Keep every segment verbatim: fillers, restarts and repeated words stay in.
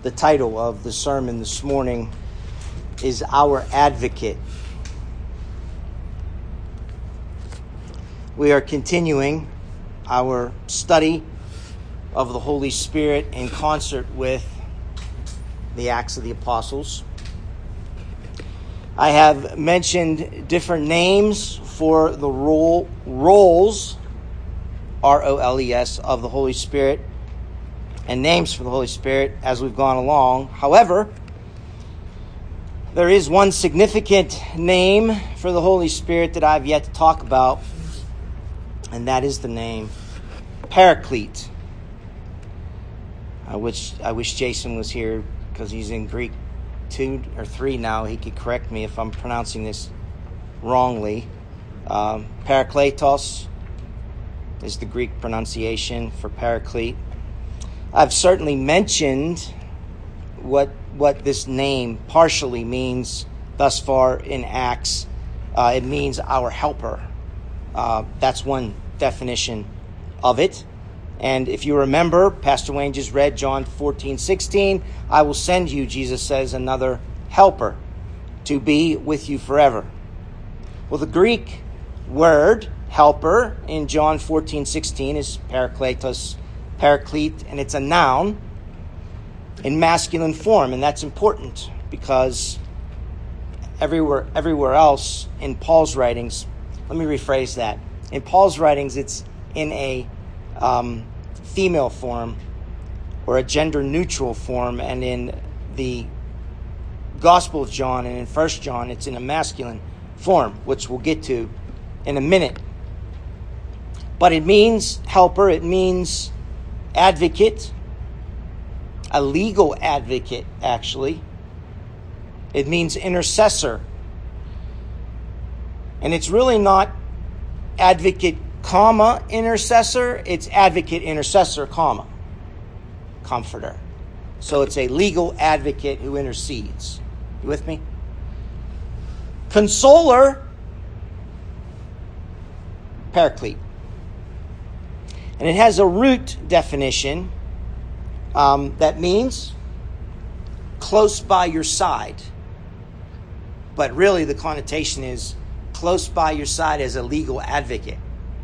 The title of the sermon this morning is Our Advocate. We are continuing our study of the Holy Spirit in concert with the Acts of the Apostles. I have mentioned different names for the role, roles, R O L E S, of the Holy Spirit, and names for the Holy Spirit as we've gone along. However, there is one significant name for the Holy Spirit that I've yet to talk about, and that is the name Paraclete. I wish I wish Jason was here because he's in Greek two or three now. He could correct me if I'm pronouncing this wrongly. Um, Parakletos is the Greek pronunciation for Paraclete. I've certainly mentioned what what this name partially means thus far in Acts. Uh, it means our helper. Uh, that's one definition of it. And if you remember, Pastor Wayne just read John fourteen sixteen. I will send you, Jesus says, another helper to be with you forever. Well, the Greek word helper in John fourteen sixteen is parakletos, paraclete, and it's a noun in masculine form. And that's important because everywhere, everywhere else in Paul's writings, let me rephrase that. In Paul's writings, it's in a um, female form or a gender-neutral form, and in the Gospel of John and in First John, it's in a masculine form, which we'll get to in a minute. But it means helper, it means advocate, a legal advocate, actually. It means intercessor. And it's really not advocate, comma, intercessor. It's advocate, intercessor, comma, comforter. So it's a legal advocate who intercedes. You with me? Consoler, paraclete. And it has a root definition um, that means close by your side. But really the connotation is close by your side as a legal advocate.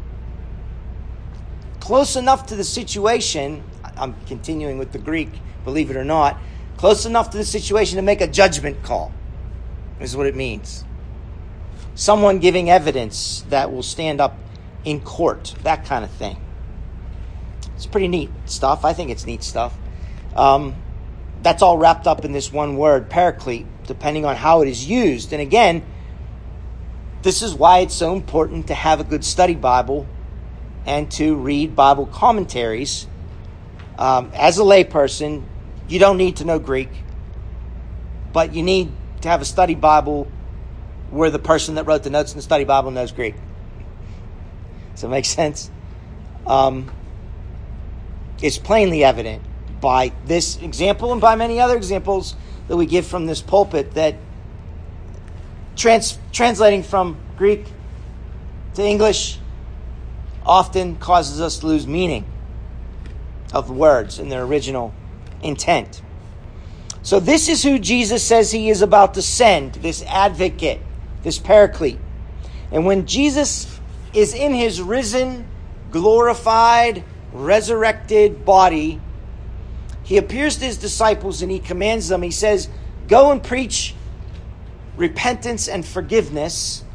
Close enough to the situation, I'm continuing with the Greek, believe it or not, close enough to the situation to make a judgment call, is what it means. Someone giving evidence that will stand up in court, that kind of thing. It's pretty neat stuff. I think it's neat stuff. Um, that's all wrapped up in this one word, paraclete, depending on how it is used. And again, this is why it's so important to have a good study Bible and to read Bible commentaries. Um, as a layperson, you don't need to know Greek, but you need to have a study Bible where the person that wrote the notes in the study Bible knows Greek. Does that make sense? Um, it's plainly evident by this example and by many other examples that we give from this pulpit that trans- translating from Greek to English often causes us to lose meaning of the words in their original intent. So this is who Jesus says he is about to send, this advocate, this paraclete. And when Jesus is in his risen, glorified, resurrected body, he appears to his disciples and he commands them. He says, go and preach repentance and forgiveness.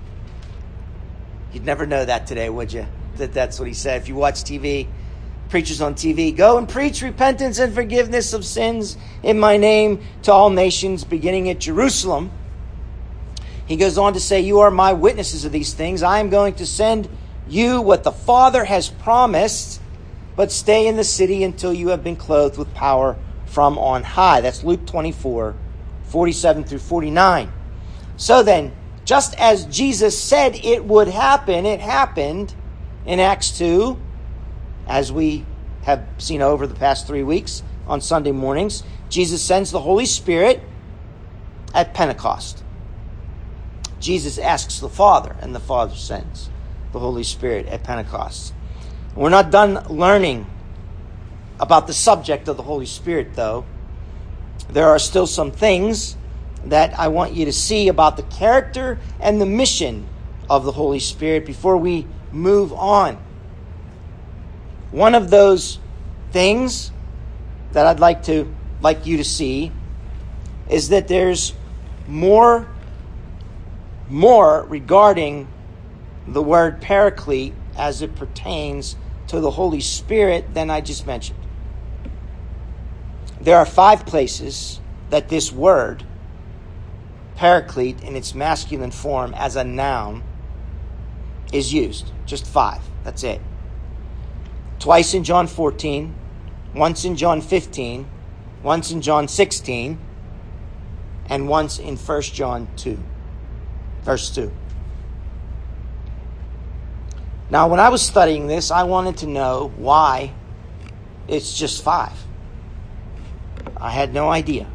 You'd never know that today, would you? That that's what he said. If you watch T V, preachers on T V, go and preach repentance and forgiveness of sins in my name to all nations, beginning at Jerusalem. He goes on to say, you are my witnesses of these things. I am going to send you what the Father has promised, but stay in the city until you have been clothed with power from on high. That's Luke twenty-four, forty-seven through forty-nine. So then, just as Jesus said it would happen, it happened in Acts two, as we have seen over the past three weeks on Sunday mornings. Jesus sends the Holy Spirit at Pentecost. Jesus asks the Father, and the Father sends the Holy Spirit at Pentecost. We're not done learning about the subject of the Holy Spirit, though. there are still some things that I want you to see about the character and the mission of the Holy Spirit before we move on. One of those things that I'd like to like you to see is that there's more more regarding the word paraclete as it pertains to the Holy Spirit than I just mentioned. There are five places that this word paraclete in its masculine form as a noun is used. Just five. That's it. Twice in John fourteen, once in John fifteen, once in John sixteen, and once in First John two, verse two. Now, when I was studying this, I wanted to know why it's just five. I had no idea.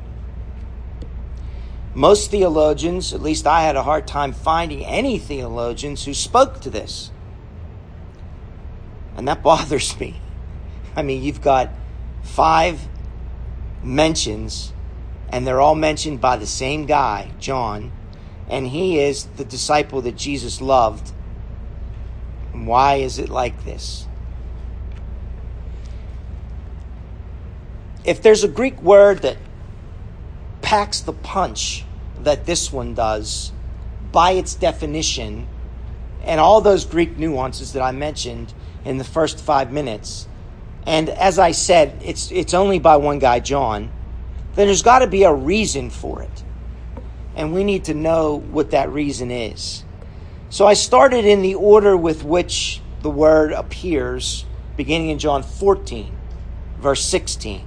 Most theologians, at least I had a hard time finding any theologians who spoke to this. And that bothers me. I mean, you've got five mentions, and they're all mentioned by the same guy, John, and he is the disciple that Jesus loved. And why is it like this? If there's a Greek word that packs the punch that this one does, by its definition, and all those Greek nuances that I mentioned in the first five minutes, and as I said, it's it's only by one guy, John, then there's got to be a reason for it. And we need to know what that reason is. So I started in the order with which the word appears, beginning in John fourteen, verse sixteen.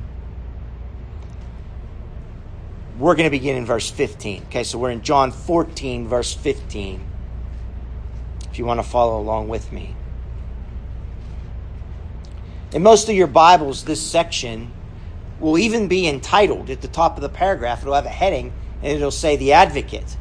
We're going to begin in verse fifteen. Okay, so we're in John fourteen, verse fifteen. If you want to follow along with me. In most of your Bibles, this section will even be entitled at the top of the paragraph. It'll have a heading, and it'll say the advocate.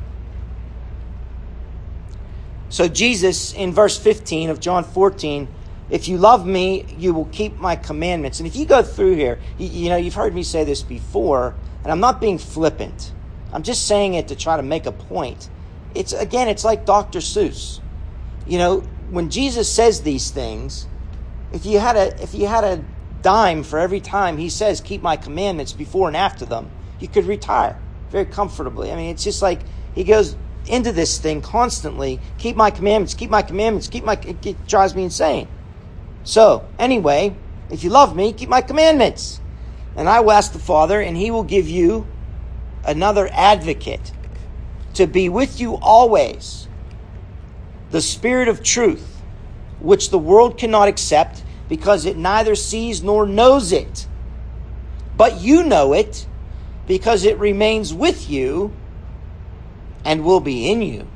So Jesus, in verse fifteen of John fourteen, if you love me, you will keep my commandments. And if you go through here, you, you know, you've heard me say this before, and I'm not being flippant. I'm just saying it to try to make a point. It's, again, it's like Doctor Seuss. You know, when Jesus says these things, if you had a if you had a dime for every time he says, keep my commandments before and after them, you could retire very comfortably. I mean, it's just like he goes into this thing constantly, keep my commandments, keep my commandments, keep my, it, it drives me insane. So, anyway, if you love me, keep my commandments. And I will ask the Father, and he will give you another advocate to be with you always, the Spirit of truth, which the world cannot accept because it neither sees nor knows it. But you know it because it remains with you and will be in you.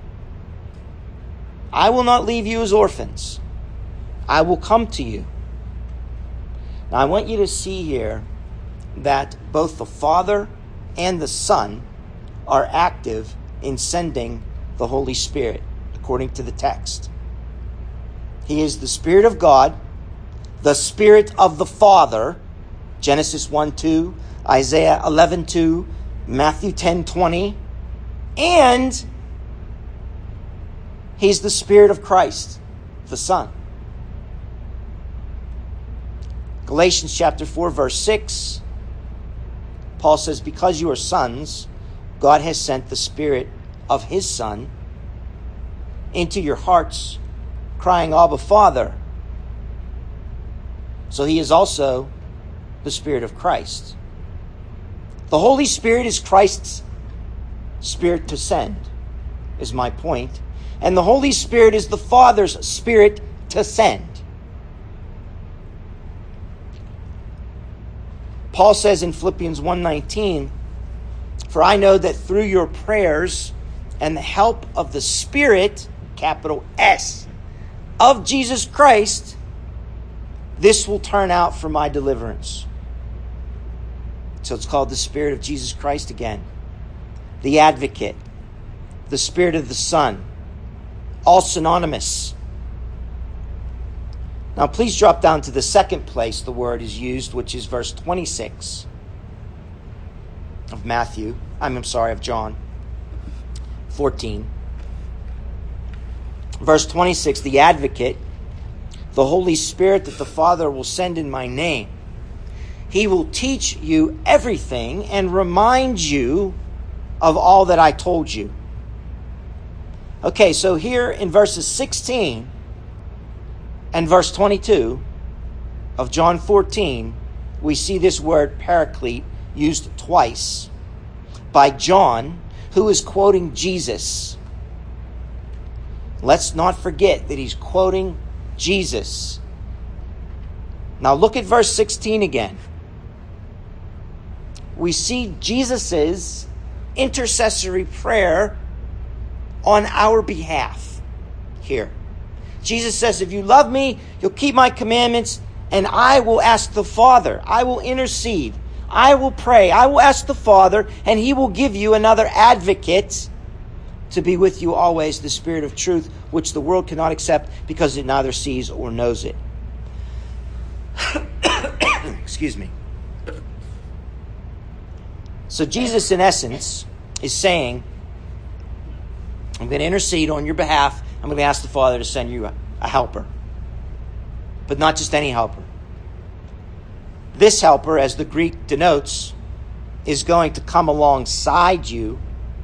I will not leave you as orphans. I will come to you. Now I want you to see here that both the Father and the Son are active in sending the Holy Spirit, according to the text. He is the Spirit of God, the Spirit of the Father, Genesis one two, Isaiah eleven two, Matthew ten twenty, and he's the Spirit of Christ, the Son. Galatians chapter four, verse six, Paul says, because you are sons, God has sent the Spirit of his Son into your hearts, crying, Abba, Father. So he is also the Spirit of Christ. The Holy Spirit is Christ's Spirit to send, is my point. And the Holy Spirit is the Father's Spirit to send. Paul says in Philippians one nineteen, for I know that through your prayers and the help of the Spirit, capital S, of Jesus Christ, this will turn out for my deliverance. So it's called the Spirit of Jesus Christ again. The Advocate, the Spirit of the Son, all synonymous. Now please drop down to the second place the word is used, which is verse twenty-six. of Matthew, I'm sorry, of John fourteen. Verse twenty-six, the advocate, the Holy Spirit that the Father will send in my name. He will teach you everything and remind you of all that I told you. Okay, so here in verses sixteen and verse twenty-two of John fourteen, we see this word paraclete used twice by John, who is quoting Jesus. Let's not forget that he's quoting Jesus. Now look at verse sixteen again. We see Jesus' intercessory prayer on our behalf here. Jesus says, if you love me, you'll keep my commandments, and I will ask the Father. I will intercede. I will pray. I will ask the Father, and he will give you another advocate to be with you always, the Spirit of truth, which the world cannot accept because it neither sees or knows it. Excuse me. So Jesus, in essence, is saying, I'm going to intercede on your behalf. I'm going to ask the Father to send you a, a helper. But not just any helper. This helper, as the Greek denotes, is going to come alongside you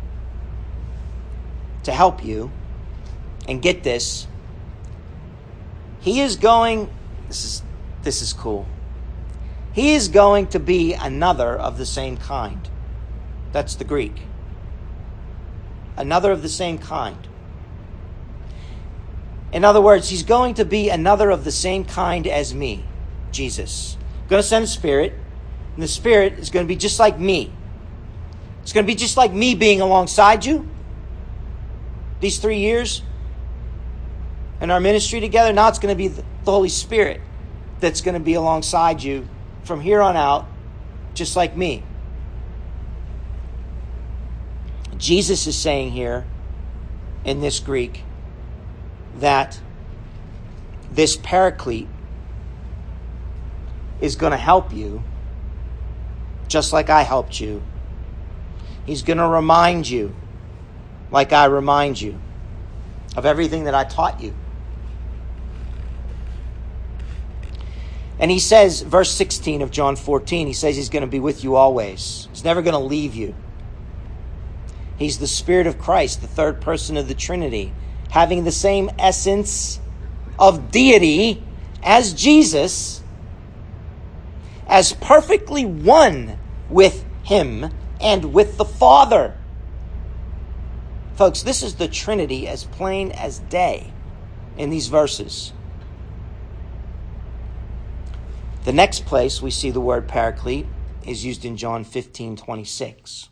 to help you. And get this, he is going, this is this is cool. He is going to be another of the same kind. That's the Greek. Another of the same kind. In other words, he's going to be another of the same kind as me, Jesus. I'm going to send a Spirit, and the Spirit is going to be just like me. It's going to be just like me being alongside you these three years in our ministry together. Now it's going to be the Holy Spirit that's going to be alongside you from here on out, just like me. Jesus is saying here in this Greek that this paraclete is going to help you just like I helped you. He's going to remind you like I remind you of everything that I taught you. And he says, verse sixteen of John fourteen, he says he's going to be with you always. He's never going to leave you. He's the Spirit of Christ, the third person of the Trinity, having the same essence of deity as Jesus, as perfectly one with him and with the Father. Folks, this is the Trinity as plain as day in these verses. The next place we see the word paraclete is used in John fifteen twenty-six.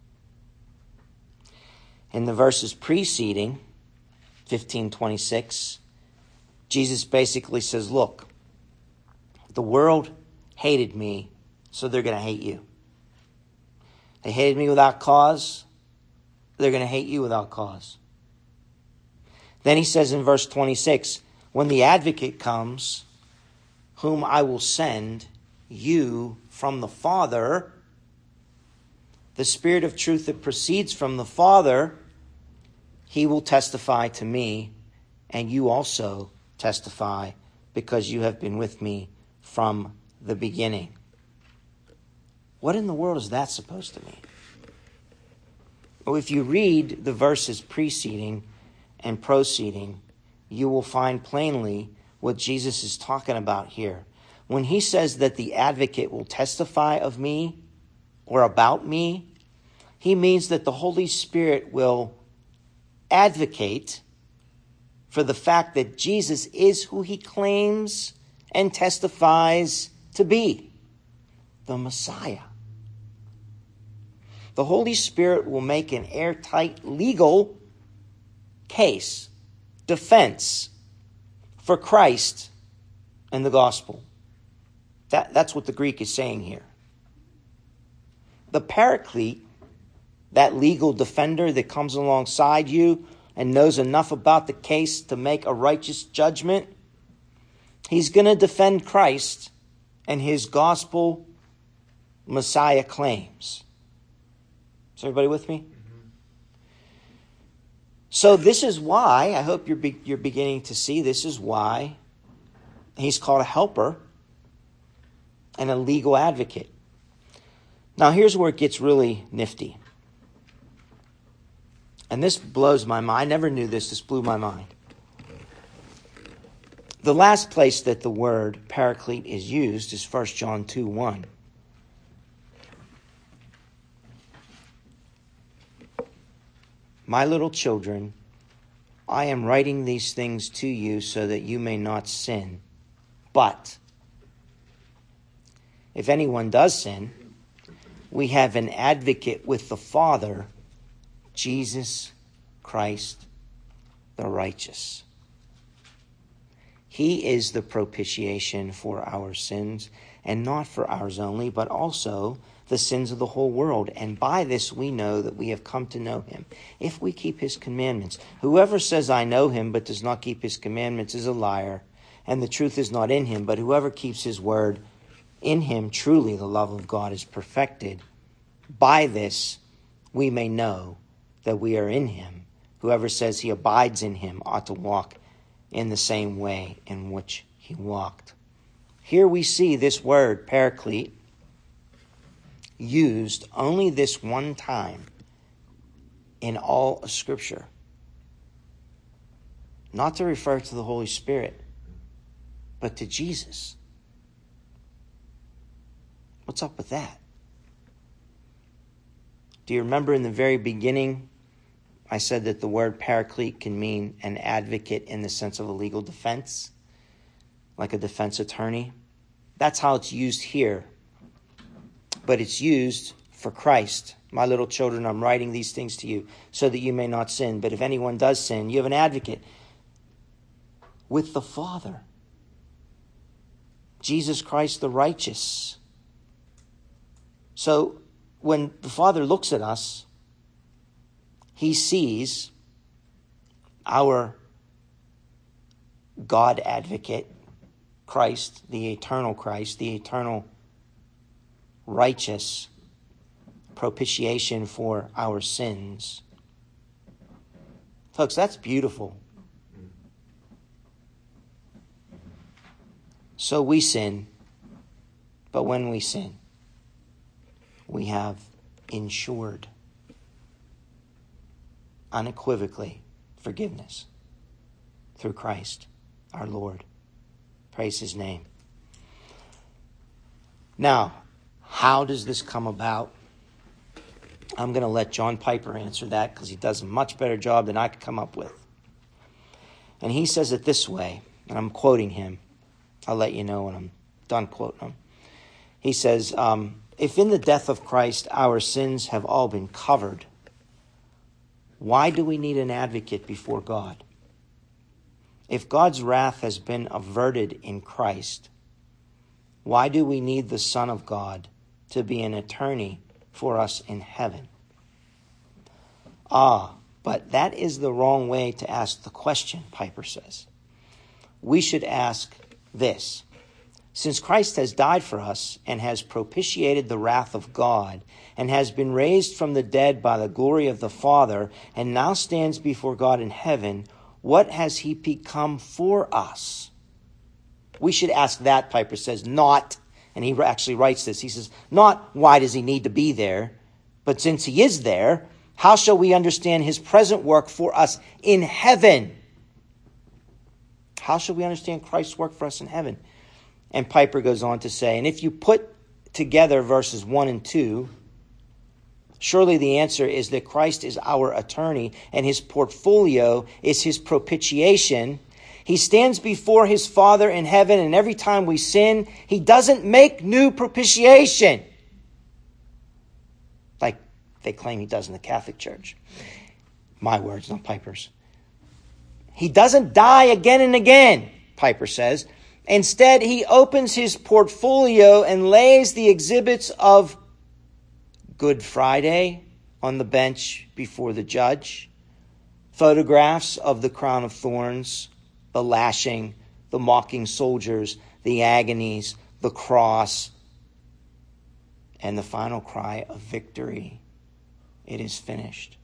In the verses preceding fifteen twenty-six, Jesus basically says, look, the world hated me, so they're going to hate you. They hated me without cause, they're going to hate you without cause. Then he says in verse twenty-six, when the advocate comes, whom I will send you from the Father, the Spirit of truth that proceeds from the Father, he will testify to me, and you also testify, because you have been with me from the beginning. What in the world is that supposed to mean? Well, if you read the verses preceding and proceeding, you will find plainly what Jesus is talking about here. When he says that the advocate will testify of me or about me, he means that the Holy Spirit will advocate for the fact that Jesus is who he claims and testifies to be, the Messiah. The Holy Spirit will make an airtight legal case, defense for Christ and the gospel. That, that's what the Greek is saying here. The paraclete, that legal defender that comes alongside you and knows enough about the case to make a righteous judgment, he's going to defend Christ and his gospel Messiah claims. Is everybody with me? Mm-hmm. So this is why, I hope you're be, you're beginning to see, this is why he's called a helper and a legal advocate. Now here's where it gets really nifty. And this blows my mind. I never knew this. This blew my mind. The last place that the word paraclete is used is First John two one. My little children, I am writing these things to you so that you may not sin. But if anyone does sin, we have an advocate with the Father, Jesus Christ the righteous. He is the propitiation for our sins, and not for ours only, but also the sins of the whole world. And by this we know that we have come to know him, if we keep his commandments. Whoever says, I know him, but does not keep his commandments is a liar, and the truth is not in him. But whoever keeps his word, in him truly the love of God is perfected. By this we may know that we are in him. Whoever says he abides in him ought to walk in the same way in which he walked. Here we see this word, paraclete, used only this one time in all of Scripture. Not to refer to the Holy Spirit, but to Jesus. What's up with that? Do you remember in the very beginning, I said that the word paraclete can mean an advocate in the sense of a legal defense, like a defense attorney? That's how it's used here. But it's used for Christ. My little children, I'm writing these things to you so that you may not sin. But if anyone does sin, you have an advocate with the Father, Jesus Christ the righteous. So when the Father looks at us, he sees our God advocate, Christ, the eternal Christ, the eternal righteous propitiation for our sins. Folks, that's beautiful. So we sin, but when we sin, we have ensured unequivocally forgiveness through Christ our Lord. Praise his name. Now, how does this come about? I'm going to let John Piper answer that because he does a much better job than I could come up with. And he says it this way, and I'm quoting him. I'll let you know when I'm done quoting him. He says, um, if in the death of Christ our sins have all been covered, why do we need an advocate before God? If God's wrath has been averted in Christ, why do we need the Son of God to be an attorney for us in heaven? Ah, but that is the wrong way to ask the question, Piper says. We should ask this. Since Christ has died for us and has propitiated the wrath of God and has been raised from the dead by the glory of the Father and now stands before God in heaven, what has he become for us? We should ask that, Piper says, not, and he actually writes this, he says, not why does he need to be there, but since he is there, how shall we understand his present work for us in heaven? How shall we understand Christ's work for us in heaven? And Piper goes on to say, and if you put together verses one and two, surely the answer is that Christ is our attorney and his portfolio is his propitiation. He stands before his Father in heaven, and every time we sin, he doesn't make new propitiation, like they claim he does in the Catholic Church. My words, not Piper's. He doesn't die again and again, Piper says. Instead, he opens his portfolio and lays the exhibits of Good Friday on the bench before the judge, photographs of the crown of thorns, the lashing, the mocking soldiers, the agonies, the cross, and the final cry of victory. it is finished.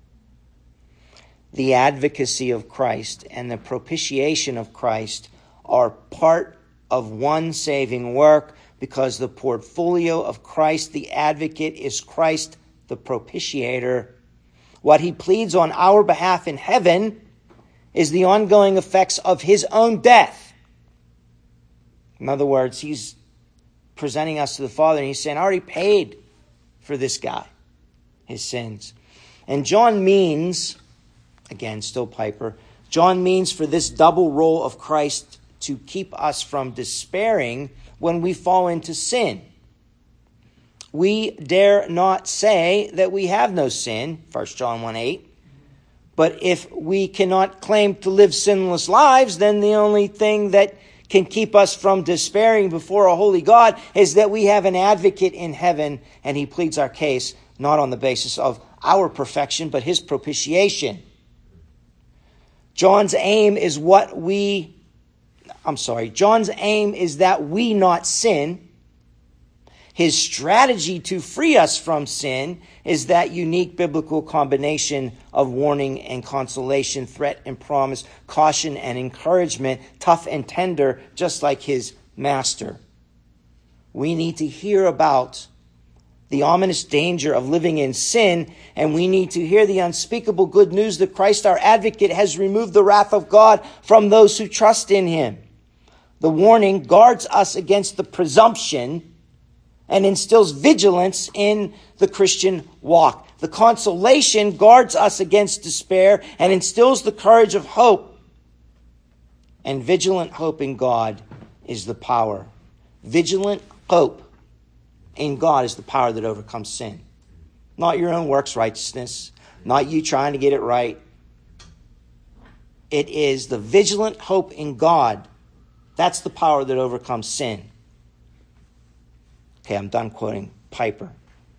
The advocacy of Christ and the propitiation of Christ are part of one saving work, because the portfolio of Christ the advocate is Christ the propitiator. What he pleads on our behalf in heaven is the ongoing effects of his own death. In other words, he's presenting us to the Father and he's saying, I already paid for this guy, his sins. And John means, again, still Piper, John means for this double role of Christ to keep us from despairing when we fall into sin. We dare not say that we have no sin, First John one eight. But if we cannot claim to live sinless lives, then the only thing that can keep us from despairing before a holy God is that we have an advocate in heaven, and he pleads our case not on the basis of our perfection, but his propitiation. John's aim is what we, I'm sorry, John's aim is that we not sin. His strategy to free us from sin is that unique biblical combination of warning and consolation, threat and promise, caution and encouragement, tough and tender, just like his master. We need to hear about the ominous danger of living in sin, and we need to hear the unspeakable good news that Christ our advocate has removed the wrath of God from those who trust in him. The warning guards us against the presumption and instills vigilance in the Christian walk. The consolation guards us against despair and instills the courage of hope. And vigilant hope in God is the power. Vigilant hope in God is the power that overcomes sin. Not your own works righteousness, not you trying to get it right. It is the vigilant hope in God. That's the power that overcomes sin. Okay, I'm done quoting Piper.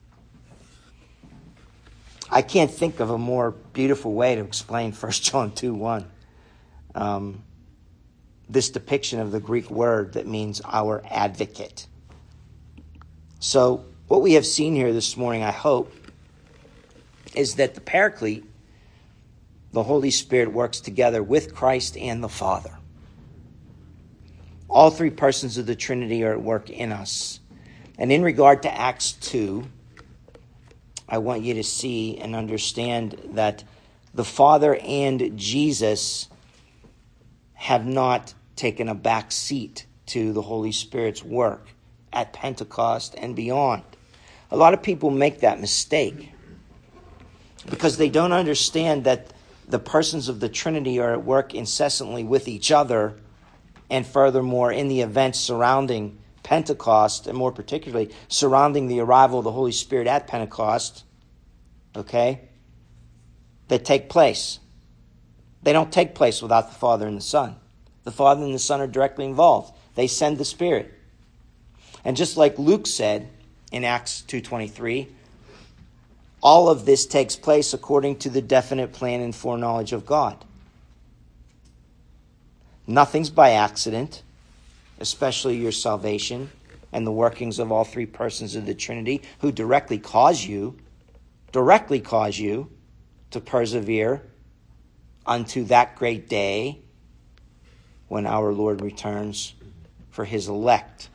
I can't think of a more beautiful way to explain First John two one. Um, this depiction of the Greek word that means our advocate. So what we have seen here this morning, I hope, is that the Paraclete, the Holy Spirit, works together with Christ and the Father. All three persons of the Trinity are at work in us. And in regard to Acts two, I want you to see and understand that the Father and Jesus have not taken a back seat to the Holy Spirit's work at Pentecost and beyond. A lot of people make that mistake because they don't understand that the persons of the Trinity are at work incessantly with each other, and furthermore in the events surrounding Pentecost, and more particularly surrounding the arrival of the Holy Spirit at Pentecost, okay, that take place. They don't take place without the Father and the Son. The Father and the Son are directly involved. They send the Spirit. And just like Luke said in Acts two twenty-three, all of this takes place according to the definite plan and foreknowledge of God. Nothing's by accident, especially your salvation and the workings of all three persons of the Trinity, who directly cause you, directly cause you to persevere unto that great day when our Lord returns for his elect.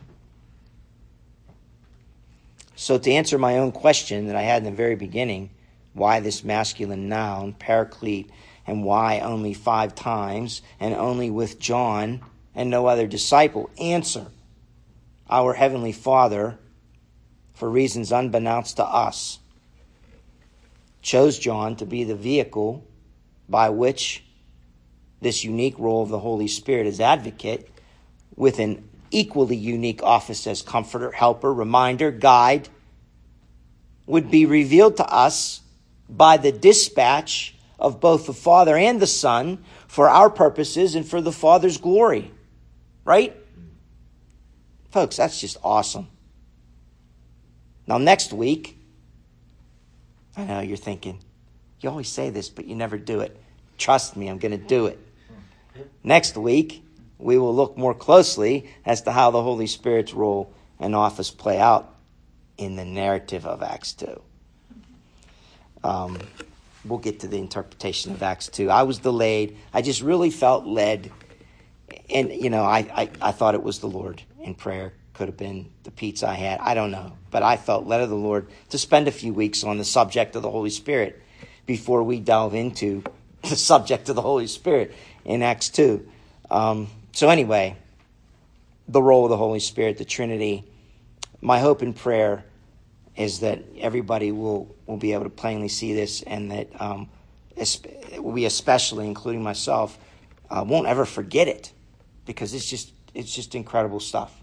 So to answer my own question that I had in the very beginning, why this masculine noun, Paraclete, and why only five times and only with John and no other disciple? Answer: our Heavenly Father, for reasons unbeknownst to us, chose John to be the vehicle by which this unique role of the Holy Spirit as advocate, with an equally unique office as comforter, helper, reminder, guide, would be revealed to us by the dispatch of both the Father and the Son for our purposes and for the Father's glory. Right? Folks, that's just awesome. Now, next week, I know you're thinking, you always say this, but you never do it. Trust me, I'm going to do it. Next week, we will look more closely as to how the Holy Spirit's role and office play out in the narrative of Acts two. um, we'll get to the interpretation of Acts two. I was delayed. I just really felt led. And, you know, I, I, I thought it was the Lord in prayer. Could have been the pizza I had. I don't know. But I felt led of the Lord to spend a few weeks on the subject of the Holy Spirit before we delve into the subject of the Holy Spirit in Acts two. Um, so anyway, the role of the Holy Spirit, the Trinity. My hope and prayer is that everybody will, will be able to plainly see this, and that um, we especially, including myself, uh, won't ever forget it, because it's just it's just incredible stuff.